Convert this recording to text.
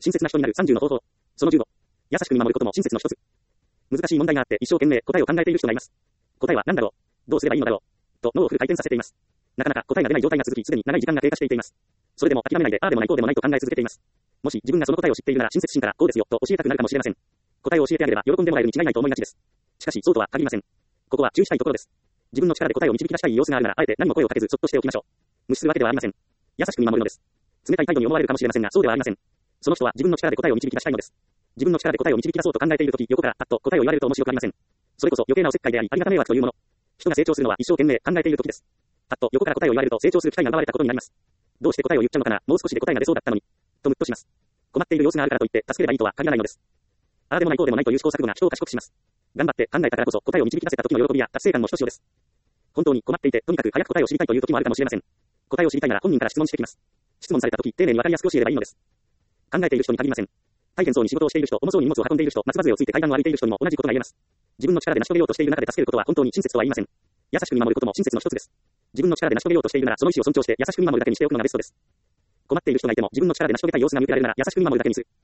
親切な人になる30の方法。その15。優しく見守ることも親切の一つ。難しい問題があって一生懸命答えを考えている人がいます。答えは何だろう、どうすればいいのだろうと脳をフル回転させています。なかなか答えが出ない状態が続き、すでに長い時間が経過していています。それでも諦めないで、ああでもないこうでもないと考え続けています。もし自分がその答えを知っているなら親切心からこうですよと教えたくなるかもしれません。答えを教えてあげれば喜んでもらえるに違いないと思いがちです。しかしそうとは限りません。ここは注意したいところです。自分の力で答えを導き出したい様子があるならあえて何も声をかけずそっとしておきましょう。無視するわけではありません。優しく見守るのです。冷たい態度に思われるかもしれませんがそうではありません。その人は自分の力で答えを導き出したいのです。自分の力で答えを導き出そうと考えているとき、横からパッと答えを言われると面白くありません。それこそ余計なおせっかいであり、ありがた迷惑というもの。人が成長するのは一生懸命考えているときです。パッと横から答えを言われると成長する機会が奪われたことになります。どうして答えを言っちゃうのかな、もう少しで答えが出そうだったのに。とムッとします。困っている様子があるからといって助ければいいとは限らないのです。ああでもないこうでもないという試行錯誤が人を賢くします。頑張って考えたからこそ答えを導き出せた時の喜びや達成感もひとしおです。本当に困っていて、とにかく早く答えを知りたいという時もあるかもしれません。答えを知りたいなら本人から質問してきます。質問された時、丁寧に分かりやすく教えればいいのです。考えている人に限りません。大変そうに仕事をしている人、重そうに荷物を運んでいる人、松葉杖をついて階段を歩いている人にも同じことが言えます。自分の力で成し遂げようとしている中で助けることは本当に親切とは言いません。優しく見守ることも親切の一つです。自分の力で成し遂げようとしているならその意思を尊重して優しく見守るだけにしておくのがベストです。困っている人がいても自分の力で成し遂げたい様子が見受けられるなら優しく見守るだけにする。